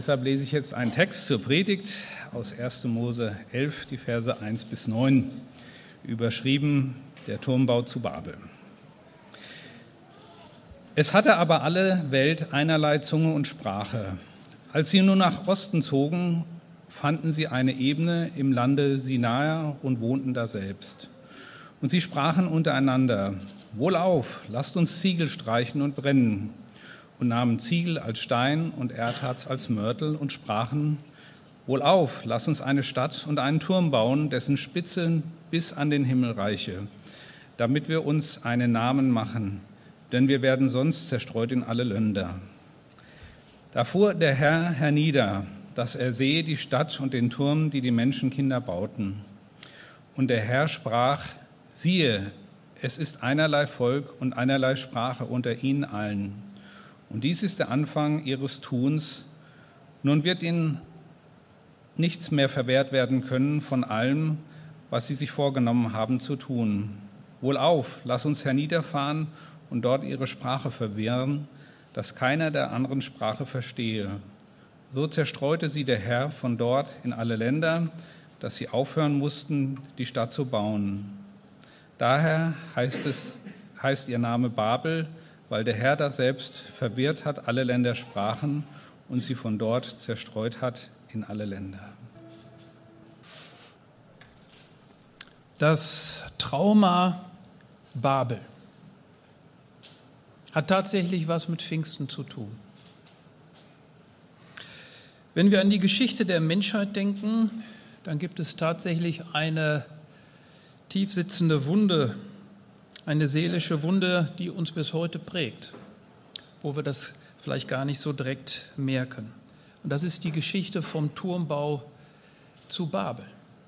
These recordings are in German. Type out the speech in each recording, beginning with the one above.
Deshalb lese ich jetzt einen Text zur Predigt aus 1. Mose 11, die Verse 1 bis 9, überschrieben Der Turmbau zu Babel. Es hatte aber alle Welt einerlei Zunge und Sprache. Als sie nun nach Osten zogen, fanden sie eine Ebene im Lande Sinai und wohnten daselbst. Und sie sprachen untereinander: Wohlauf, lasst uns Ziegel streichen und brennen. Und nahmen Ziegel als Stein und Erdharz als Mörtel und sprachen: Wohlauf, lass uns eine Stadt und einen Turm bauen, dessen Spitze bis an den Himmel reiche, damit wir uns einen Namen machen, denn wir werden sonst zerstreut in alle Länder. Da fuhr der Herr hernieder, dass er sehe die Stadt und den Turm, die die Menschenkinder bauten. Und der Herr sprach: Siehe, es ist einerlei Volk und einerlei Sprache unter ihnen allen. Und dies ist der Anfang ihres Tuns. Nun wird ihnen nichts mehr verwehrt werden können von allem, was sie sich vorgenommen haben zu tun. Wohlauf, lass uns herniederfahren und dort ihre Sprache verwirren, dass keiner der anderen Sprache verstehe. So zerstreute sie der Herr von dort in alle Länder, dass sie aufhören mussten, die Stadt zu bauen. Daher heißt ihr Name Babel, weil der Herr daselbst verwirrt hat alle Ländersprachen und sie von dort zerstreut hat in alle Länder. Das Trauma Babel hat tatsächlich was mit Pfingsten zu tun. Wenn wir an die Geschichte der Menschheit denken, dann gibt es tatsächlich eine tiefsitzende Wunde, eine seelische Wunde, die uns bis heute prägt, wo wir das vielleicht gar nicht so direkt merken. Und das ist die Geschichte vom Turmbau zu Babel.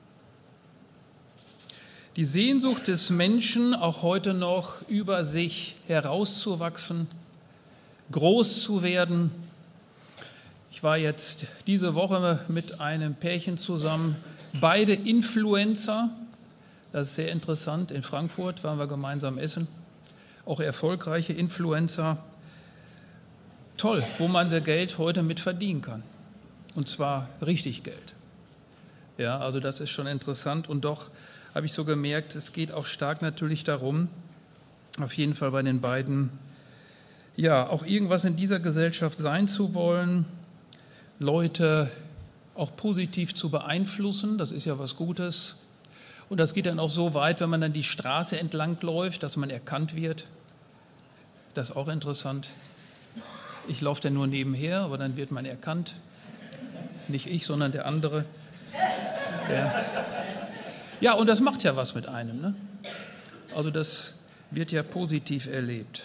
Die Sehnsucht des Menschen, auch heute noch über sich herauszuwachsen, groß zu werden. Ich war jetzt diese Woche mit einem Pärchen zusammen, beide Influencer. Das ist sehr interessant. In Frankfurt waren wir gemeinsam essen. Auch erfolgreiche Influencer. Toll, wo man das Geld heute mit verdienen kann. Und zwar richtig Geld. Ja, also das ist schon interessant. Und doch habe ich so gemerkt, es geht auch stark natürlich darum, auf jeden Fall bei den beiden, ja, auch irgendwas in dieser Gesellschaft sein zu wollen, Leute auch positiv zu beeinflussen. Das ist ja was Gutes. Und das geht dann auch so weit, wenn man dann die Straße entlang läuft, dass man erkannt wird. Das ist auch interessant. Ich laufe dann nur nebenher, aber dann wird man erkannt. Nicht ich, sondern der andere. Ja, und das macht ja was mit einem, ne? Also das wird ja positiv erlebt.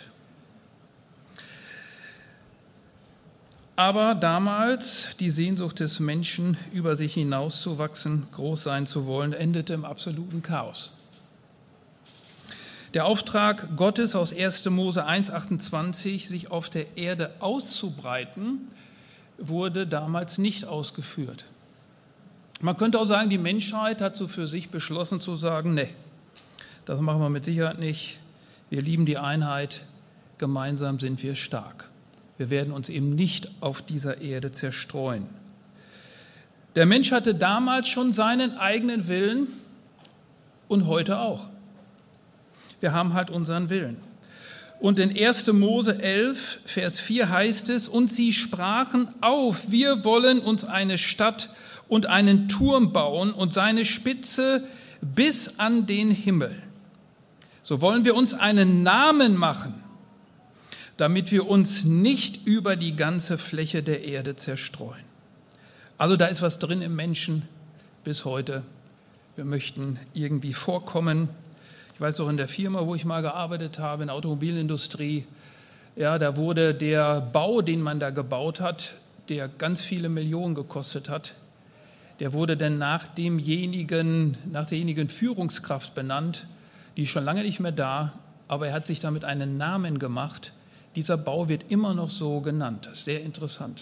Aber damals die Sehnsucht des Menschen, über sich hinauszuwachsen, groß sein zu wollen, endete im absoluten Chaos. Der Auftrag Gottes aus 1. Mose 1,28, sich auf der Erde auszubreiten, wurde damals nicht ausgeführt. Man könnte auch sagen, die Menschheit hat so für sich beschlossen zu sagen, nee, das machen wir mit Sicherheit nicht. Wir lieben die Einheit, gemeinsam sind wir stark. Wir werden uns eben nicht auf dieser Erde zerstreuen. Der Mensch hatte damals schon seinen eigenen Willen und heute auch. Wir haben halt unseren Willen. Und in 1. Mose 11, Vers 4 heißt es: Und sie sprachen auf, wir wollen uns eine Stadt und einen Turm bauen und seine Spitze bis an den Himmel. So wollen wir uns einen Namen machen, damit wir uns nicht über die ganze Fläche der Erde zerstreuen. Also da ist was drin im Menschen bis heute. Wir möchten irgendwie vorkommen. Ich weiß auch in der Firma, wo ich mal gearbeitet habe, in der Automobilindustrie, ja, da wurde der Bau, den man da gebaut hat, der ganz viele Millionen gekostet hat, der wurde dann nach derjenigen Führungskraft benannt, die ist schon lange nicht mehr da, aber er hat sich damit einen Namen gemacht. Dieser Bau wird immer noch so genannt. Das ist sehr interessant.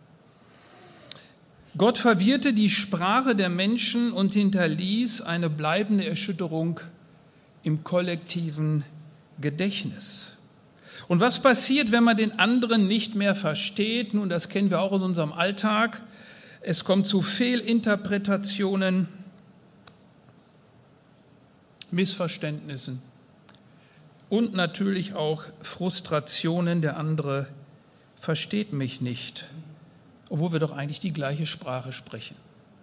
Gott verwirrte die Sprache der Menschen und hinterließ eine bleibende Erschütterung im kollektiven Gedächtnis. Und was passiert, wenn man den anderen nicht mehr versteht? Nun, das kennen wir auch aus unserem Alltag. Es kommt zu Fehlinterpretationen, Missverständnissen und natürlich auch Frustrationen. Der andere versteht mich nicht, obwohl wir doch eigentlich die gleiche Sprache sprechen.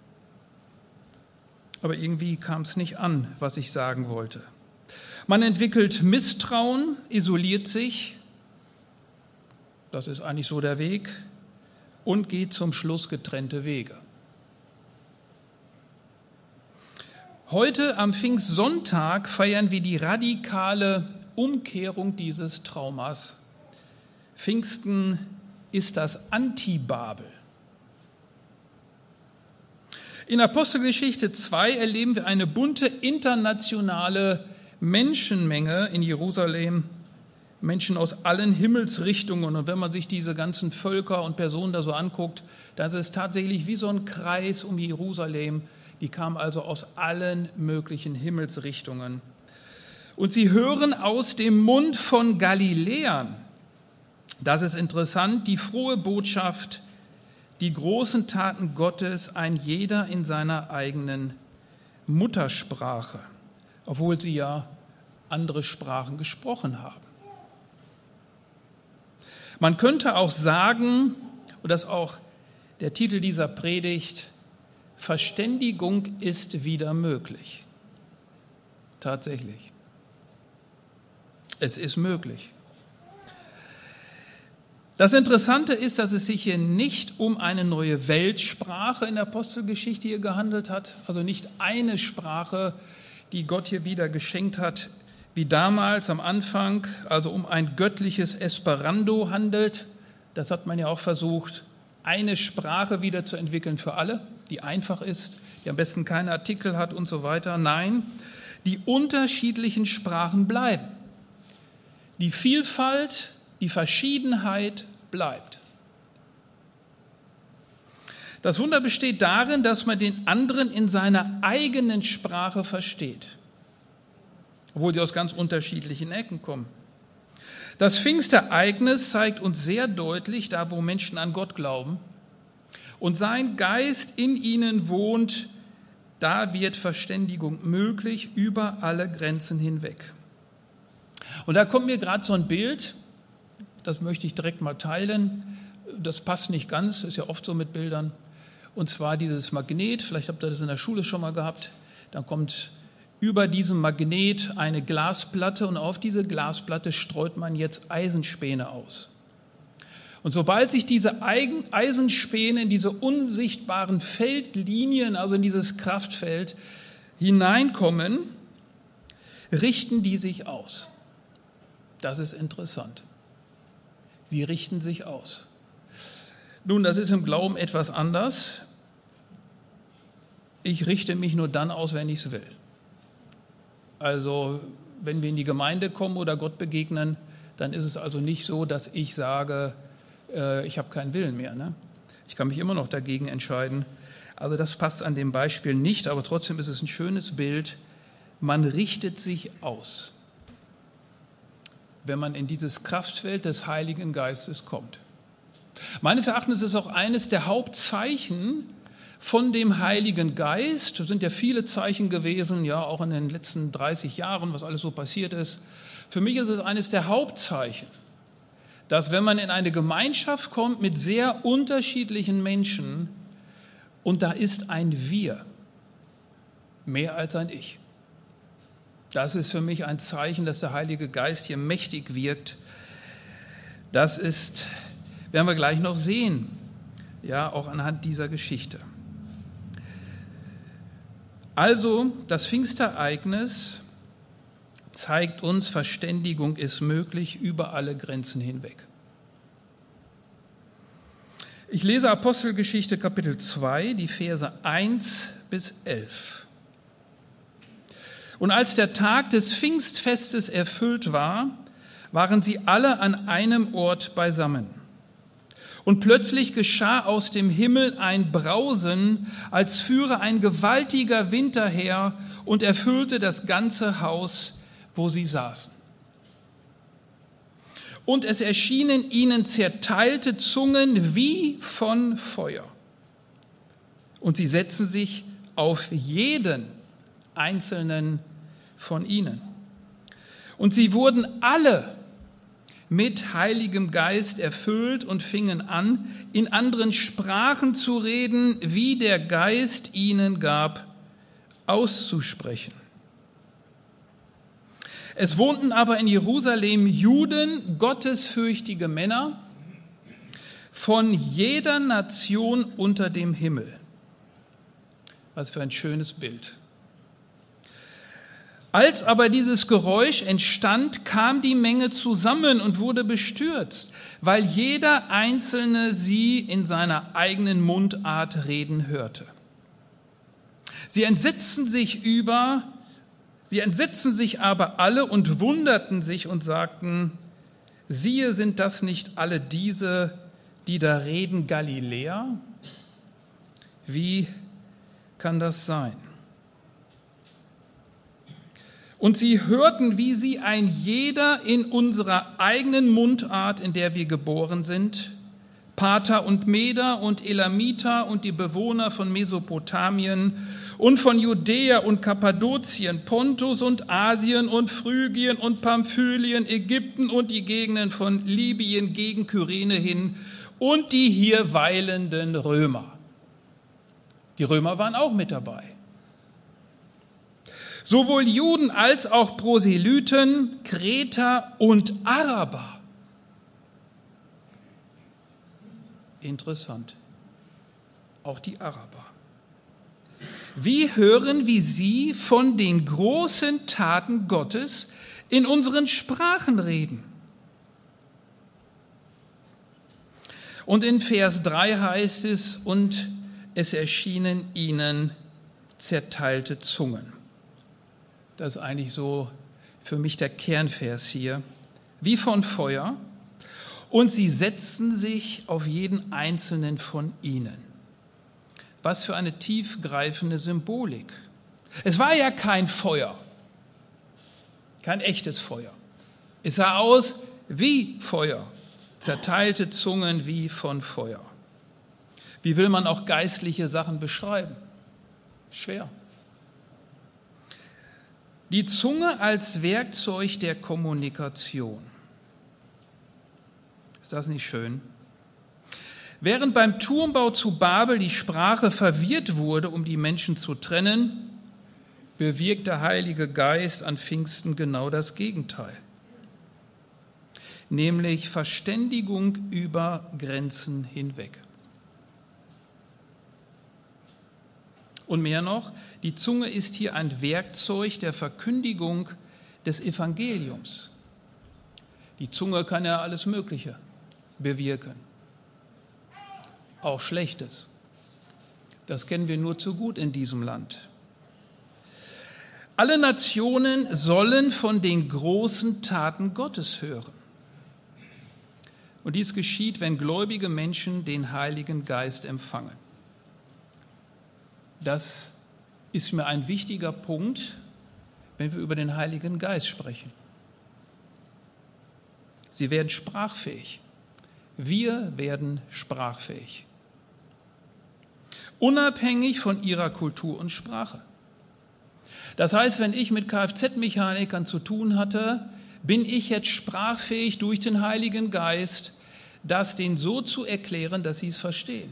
Aber irgendwie kam es nicht an, was ich sagen wollte. Man entwickelt Misstrauen, isoliert sich, das ist eigentlich so der Weg, und geht zum Schluss getrennte Wege. Heute am Pfingstsonntag feiern wir die radikale Umkehrung dieses Traumas. Pfingsten ist das Anti-Babel. In Apostelgeschichte 2 erleben wir eine bunte internationale Menschenmenge in Jerusalem, Menschen aus allen Himmelsrichtungen. Und wenn man sich diese ganzen Völker und Personen da so anguckt, dann ist es tatsächlich wie so ein Kreis um Jerusalem. Die kamen also aus allen möglichen Himmelsrichtungen. Und sie hören aus dem Mund von Galiläern, das ist interessant, die frohe Botschaft, die großen Taten Gottes, ein jeder in seiner eigenen Muttersprache, obwohl sie ja andere Sprachen gesprochen haben. Man könnte auch sagen, und das ist auch der Titel dieser Predigt, Verständigung ist wieder möglich. Tatsächlich. Es ist möglich. Das Interessante ist, dass es sich hier nicht um eine neue Weltsprache in der Apostelgeschichte hier gehandelt hat, also nicht eine Sprache, die Gott hier wieder geschenkt hat, wie damals am Anfang, also um ein göttliches Esperanto handelt. Das hat man ja auch versucht, eine Sprache wieder zu entwickeln für alle, die einfach ist, die am besten keine Artikel hat und so weiter. Nein, die unterschiedlichen Sprachen bleiben. Die Vielfalt, die Verschiedenheit bleibt. Das Wunder besteht darin, dass man den anderen in seiner eigenen Sprache versteht, obwohl die aus ganz unterschiedlichen Ecken kommen. Das Pfingstereignis zeigt uns sehr deutlich, da wo Menschen an Gott glauben und sein Geist in ihnen wohnt, da wird Verständigung möglich über alle Grenzen hinweg. Und da kommt mir gerade so ein Bild, das möchte ich direkt mal teilen. Das passt nicht ganz, ist ja oft so mit Bildern. Und zwar dieses Magnet, vielleicht habt ihr das in der Schule schon mal gehabt. Dann kommt über diesem Magnet eine Glasplatte und auf diese Glasplatte streut man jetzt Eisenspäne aus. Und sobald sich diese Eisenspäne in diese unsichtbaren Feldlinien, also in dieses Kraftfeld hineinkommen, richten die sich aus. Das ist interessant. Sie richten sich aus. Nun, das ist im Glauben etwas anders. Ich richte mich nur dann aus, wenn ich es will. Also, wenn wir in die Gemeinde kommen oder Gott begegnen, dann ist es also nicht so, dass ich sage, ich habe keinen Willen mehr. Ne? Ich kann mich immer noch dagegen entscheiden. Also das passt an dem Beispiel nicht, aber trotzdem ist es ein schönes Bild. Man richtet sich aus, wenn man in dieses Kraftfeld des Heiligen Geistes kommt. Meines Erachtens ist es auch eines der Hauptzeichen von dem Heiligen Geist. Es sind ja viele Zeichen gewesen, ja auch in den letzten 30 Jahren, was alles so passiert ist. Für mich ist es eines der Hauptzeichen, dass wenn man in eine Gemeinschaft kommt mit sehr unterschiedlichen Menschen und da ist ein Wir, mehr als ein Ich. Das ist für mich ein Zeichen, dass der Heilige Geist hier mächtig wirkt. Das ist, werden wir gleich noch sehen, ja, auch anhand dieser Geschichte. Also, das Pfingstereignis zeigt uns, Verständigung ist möglich über alle Grenzen hinweg. Ich lese Apostelgeschichte Kapitel 2, die Verse 1 bis 11. Und als der Tag des Pfingstfestes erfüllt war, waren sie alle an einem Ort beisammen. Und plötzlich geschah aus dem Himmel ein Brausen, als führe ein gewaltiger Wind daher und erfüllte das ganze Haus, wo sie saßen. und es erschienen ihnen zerteilte Zungen wie von Feuer. Und sie setzten sich auf jeden einzelnen von ihnen. Und sie wurden alle mit Heiligem Geist erfüllt und fingen an, in anderen Sprachen zu reden, wie der Geist ihnen gab, auszusprechen. Es wohnten aber in Jerusalem Juden, gottesfürchtige Männer, von jeder Nation unter dem Himmel. Was für ein schönes Bild. Als aber dieses Geräusch entstand, kam die Menge zusammen und wurde bestürzt, weil jeder Einzelne sie in seiner eigenen Mundart reden hörte. Sie entsetzten sich aber alle und wunderten sich und sagten, siehe, sind das nicht alle diese, die da reden, Galiläer? Wie kann das sein? Und sie hörten, wie sie ein jeder in unserer eigenen Mundart, in der wir geboren sind, Parther und Meder und Elamiter und die Bewohner von Mesopotamien und von Judäa und Kappadokien, Pontus und Asien und Phrygien und Pamphylien, Ägypten und die Gegenden von Libyen gegen Kyrene hin und die hier weilenden Römer. Die Römer waren auch mit dabei. Sowohl Juden als auch Proselyten, Kreter und Araber. Interessant. Auch die Araber. Wir hören, wie sie von den großen Taten Gottes in unseren Sprachen reden. Und in Vers 3 heißt es, und es erschienen ihnen zerteilte Zungen. Das ist eigentlich so für mich der Kernvers hier. Wie von Feuer. Und sie setzten sich auf jeden einzelnen von ihnen. Was für eine tiefgreifende Symbolik. Es war ja kein Feuer, kein echtes Feuer. Es sah aus wie Feuer, zerteilte Zungen wie von Feuer. Wie will man auch geistliche Sachen beschreiben? Schwer. Die Zunge als Werkzeug der Kommunikation. Ist das nicht schön? Während beim Turmbau zu Babel die Sprache verwirrt wurde, um die Menschen zu trennen, bewirkt der Heilige Geist an Pfingsten genau das Gegenteil. Nämlich Verständigung über Grenzen hinweg. Und mehr noch, die Zunge ist hier ein Werkzeug der Verkündigung des Evangeliums. Die Zunge kann ja alles Mögliche bewirken, auch Schlechtes. Das kennen wir nur zu gut in diesem Land. Alle Nationen sollen von den großen Taten Gottes hören. Und dies geschieht, wenn gläubige Menschen den Heiligen Geist empfangen. Das ist mir ein wichtiger Punkt, wenn wir über den Heiligen Geist sprechen. Sie werden sprachfähig. Wir werden sprachfähig. Unabhängig von ihrer Kultur und Sprache. Das heißt, wenn ich mit Kfz-Mechanikern zu tun hatte, bin ich jetzt sprachfähig durch den Heiligen Geist, das denen so zu erklären, dass sie es verstehen.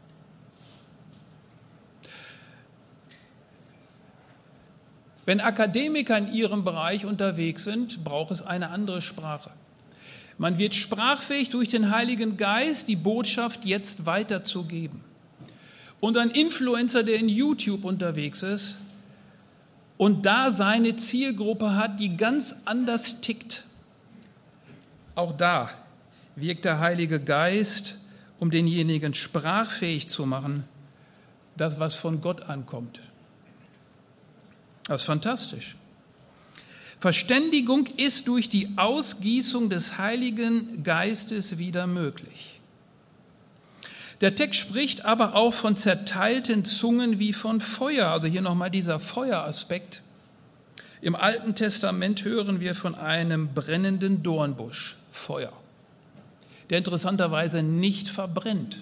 Wenn Akademiker in ihrem Bereich unterwegs sind, braucht es eine andere Sprache. Man wird sprachfähig durch den Heiligen Geist, die Botschaft jetzt weiterzugeben. Und ein Influencer, der in YouTube unterwegs ist und da seine Zielgruppe hat, die ganz anders tickt, auch da wirkt der Heilige Geist, um denjenigen sprachfähig zu machen, das, was von Gott ankommt. Das ist fantastisch. Verständigung ist durch die Ausgießung des Heiligen Geistes wieder möglich. Der Text spricht aber auch von zerteilten Zungen wie von Feuer. Also hier nochmal dieser Feueraspekt. Im Alten Testament hören wir von einem brennenden Dornbusch, Feuer, der interessanterweise nicht verbrennt.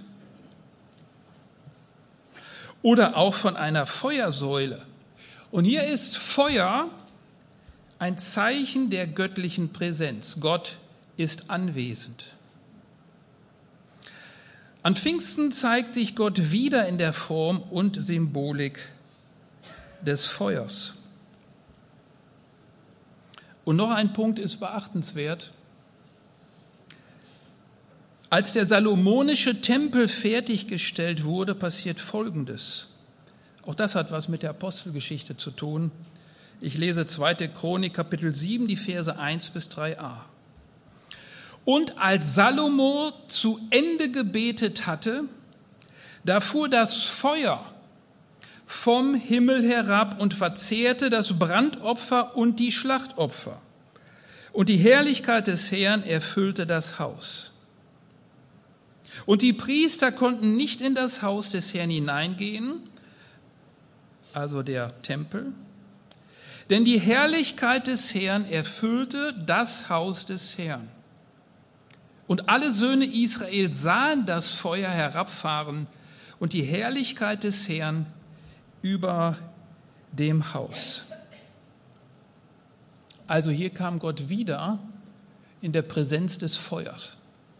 Oder auch von einer Feuersäule. Und hier ist Feuer ein Zeichen der göttlichen Präsenz. Gott ist anwesend. An Pfingsten zeigt sich Gott wieder in der Form und Symbolik des Feuers. Und noch ein Punkt ist beachtenswert. Als der salomonische Tempel fertiggestellt wurde, passiert Folgendes. Auch das hat was mit der Apostelgeschichte zu tun. Ich lese 2. Chronik, Kapitel 7, die Verse 1 bis 3a. Und als Salomo zu Ende gebetet hatte, da fuhr das Feuer vom Himmel herab und verzehrte das Brandopfer und die Schlachtopfer. Und die Herrlichkeit des Herrn erfüllte das Haus. Und die Priester konnten nicht in das Haus des Herrn hineingehen, also der Tempel, denn die Herrlichkeit des Herrn erfüllte das Haus des Herrn. Und alle Söhne Israel sahen das Feuer herabfahren und die Herrlichkeit des Herrn über dem Haus. Also hier kam Gott wieder in der Präsenz des Feuers.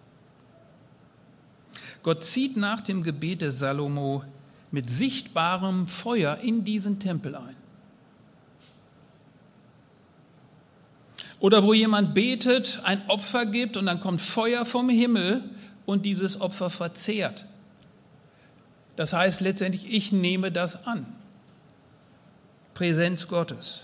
Gott zieht nach dem Gebet des Salomo mit sichtbarem Feuer in diesen Tempel ein. Oder wo jemand betet, ein Opfer gibt und dann kommt Feuer vom Himmel und dieses Opfer verzehrt. Das heißt letztendlich, ich nehme das an. Präsenz Gottes.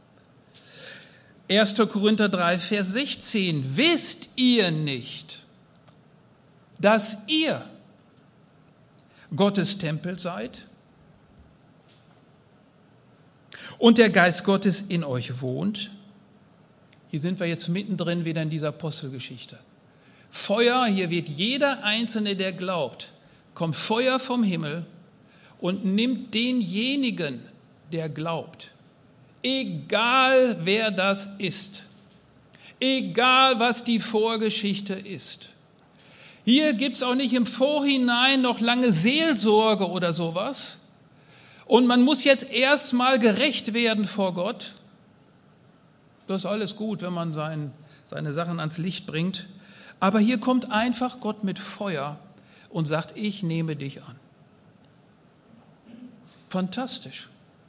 1. Korinther 3, Vers 16. Wisst ihr nicht, dass ihr Gottes Tempel seid und der Geist Gottes in euch wohnt? Hier sind wir jetzt mittendrin wieder in dieser Apostelgeschichte. Feuer, hier wird jeder Einzelne, der glaubt, kommt Feuer vom Himmel und nimmt denjenigen, der glaubt, egal wer das ist, egal was die Vorgeschichte ist. Hier gibt es auch nicht im Vorhinein noch lange Seelsorge oder sowas. Und man muss jetzt erstmal gerecht werden vor Gott. Das ist alles gut, wenn man seine Sachen ans Licht bringt. Aber hier kommt einfach Gott mit Feuer und sagt, ich nehme dich an. Fantastisch.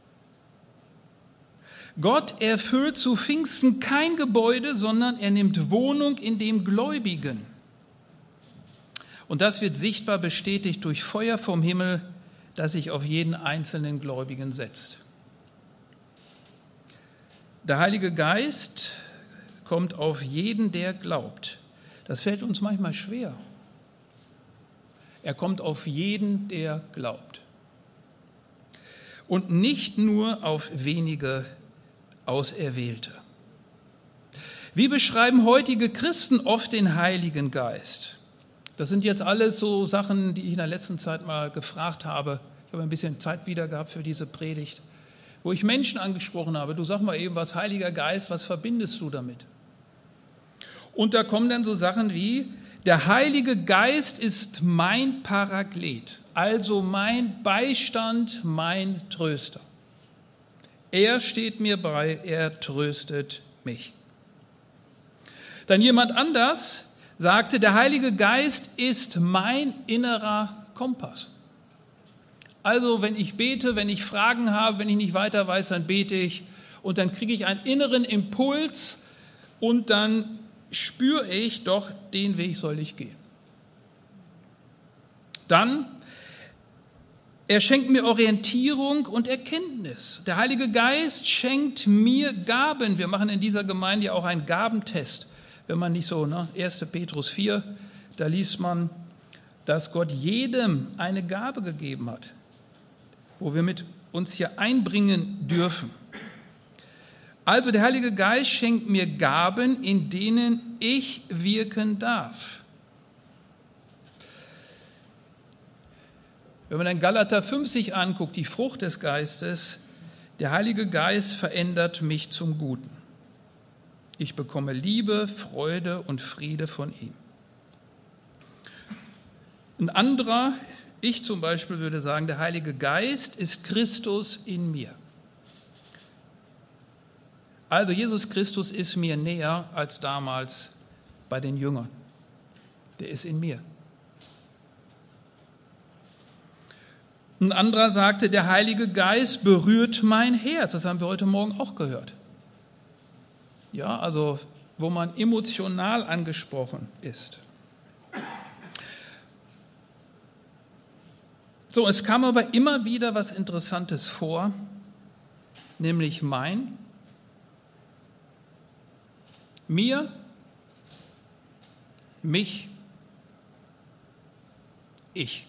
Gott erfüllt zu Pfingsten kein Gebäude, sondern er nimmt Wohnung in dem Gläubigen. Und das wird sichtbar bestätigt durch Feuer vom Himmel, das sich auf jeden einzelnen Gläubigen setzt. Der Heilige Geist kommt auf jeden, der glaubt. Das fällt uns manchmal schwer. Er kommt auf jeden, der glaubt. Und nicht nur auf wenige Auserwählte. Wie beschreiben heutige Christen oft den Heiligen Geist? Das sind jetzt alles so Sachen, die ich in der letzten Zeit mal gefragt habe. Ich habe ein bisschen Zeit wieder gehabt für diese Predigt, wo ich Menschen angesprochen habe. Du sag mal eben, was Heiliger Geist, was verbindest du damit? Und da kommen dann so Sachen wie, der Heilige Geist ist mein Paraklet, also mein Beistand, mein Tröster. Er steht mir bei, er tröstet mich. Dann jemand anders sagte, der Heilige Geist ist mein innerer Kompass. Also wenn ich bete, wenn ich Fragen habe, wenn ich nicht weiter weiß, dann bete ich und dann kriege ich einen inneren Impuls und dann spüre ich doch, den Weg soll ich gehen. Dann, er schenkt mir Orientierung und Erkenntnis. Der Heilige Geist schenkt mir Gaben. Wir machen in dieser Gemeinde ja auch einen Gabentest. Wenn man nicht so, 1. Petrus 4, da liest man, dass Gott jedem eine Gabe gegeben hat, wo wir mit uns hier einbringen dürfen. Also der Heilige Geist schenkt mir Gaben, in denen ich wirken darf. Wenn man dann Galater 5 sich anguckt, die Frucht des Geistes, der Heilige Geist verändert mich zum Guten. Ich bekomme Liebe, Freude und Friede von ihm. Ein anderer, ich zum Beispiel würde sagen, der Heilige Geist ist Christus in mir. Also Jesus Christus ist mir näher als damals bei den Jüngern. Der ist in mir. Ein anderer sagte, der Heilige Geist berührt mein Herz. Das haben wir heute Morgen auch gehört. Ja, also wo man emotional angesprochen ist. So, es kam aber immer wieder was Interessantes vor, nämlich mein, mir, mich, ich.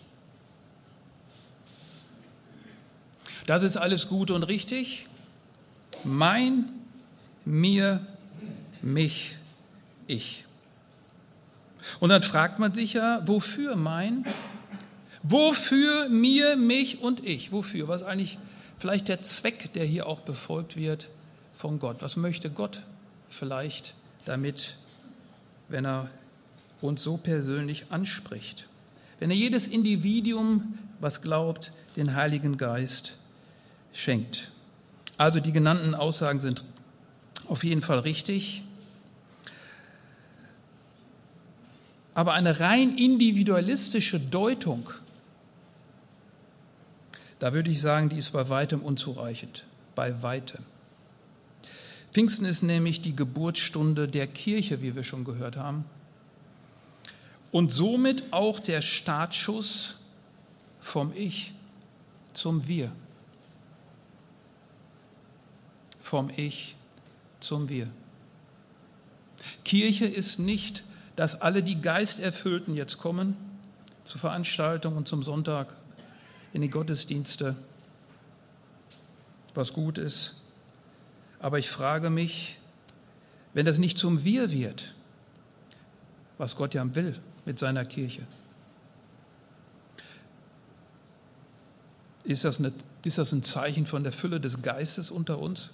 Das ist alles gut und richtig. Mein, mir, mich, ich. Und dann fragt man sich ja, wofür mein? Wofür mir, mich und ich? Wofür? Was ist eigentlich vielleicht der Zweck, der hier auch befolgt wird von Gott? Was möchte Gott vielleicht damit, wenn er uns so persönlich anspricht? Wenn er jedes Individuum, was glaubt, den Heiligen Geist schenkt. Also die genannten Aussagen sind auf jeden Fall richtig. Aber eine rein individualistische Deutung, da würde ich sagen, die ist bei weitem unzureichend. Bei weitem. Pfingsten ist nämlich die Geburtsstunde der Kirche, wie wir schon gehört haben. Und somit auch der Startschuss vom Ich zum Wir. Vom Ich zum Wir. Kirche ist nicht, dass alle die Geisterfüllten jetzt kommen zur Veranstaltung und zum Sonntag in die Gottesdienste, was gut ist. Aber ich frage mich, wenn das nicht zum Wir wird, was Gott ja will mit seiner Kirche, ist das ein Zeichen von der Fülle des Geistes unter uns?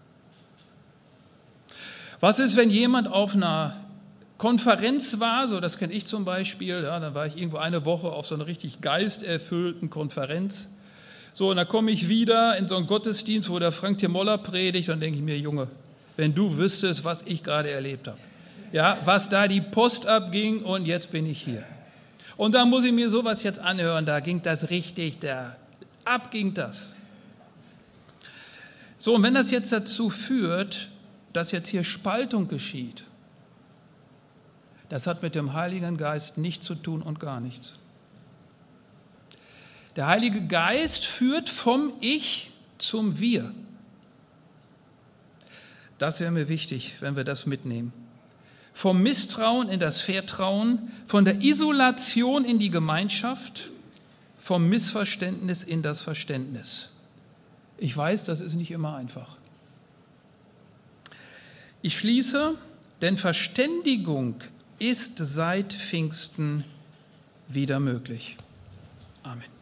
Was ist, wenn jemand auf einer Konferenz war, so das kenne ich zum Beispiel, ja, dann war ich irgendwo eine Woche auf so einer richtig geisterfüllten Konferenz. So, und dann komme ich wieder in so einen Gottesdienst, wo der Frank Timoller predigt, und denke ich mir, Junge, wenn du wüsstest, was ich gerade erlebt habe. Ja, was da die Post abging und jetzt bin ich hier. Und da muss ich mir sowas jetzt anhören, da ging das richtig, abging das. So, und wenn das jetzt dazu führt, dass jetzt hier Spaltung geschieht, das hat mit dem Heiligen Geist nichts zu tun und gar nichts. Der Heilige Geist führt vom Ich zum Wir. Das wäre mir wichtig, wenn wir das mitnehmen. Vom Misstrauen in das Vertrauen, von der Isolation in die Gemeinschaft, vom Missverständnis in das Verständnis. Ich weiß, das ist nicht immer einfach. Ich schließe, denn Verständigung ist seit Pfingsten wieder möglich. Amen.